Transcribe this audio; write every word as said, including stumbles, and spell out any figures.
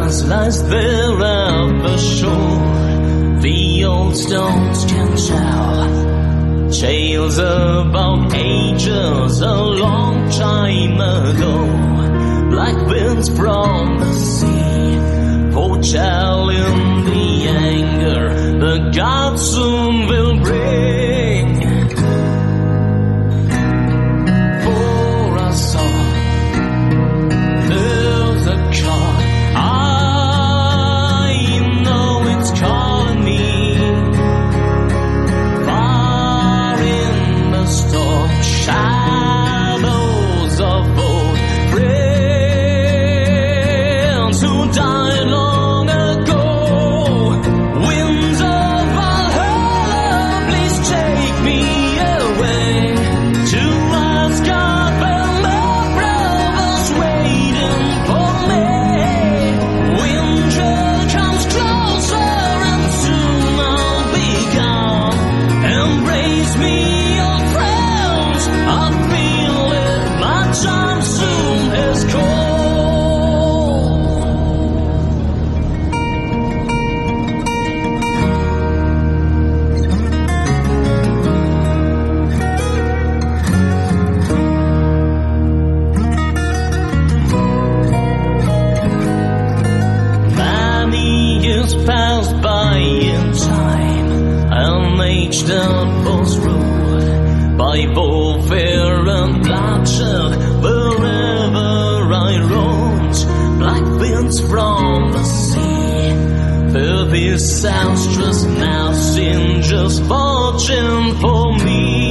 grass lies there at the shore. The old stones can tell tales about ages a long time ago. Like winds from the sea, foretelling the anger the gods soon will bring. For us all, there's a call. I know it's calling me. Far in the storm, shadows of old friends who died long ago. Winds of Valhalla, please take me away to Asgard, where my brother's waiting for me. Winter comes closer and soon I'll be gone. Embrace me, old friends, I feel it, my time soon has come. Many years passed by in time, an age that was ruled by warfare and bloodshed. Wherever I roamed, black winds from the sea, the disastrous messengers watching for me.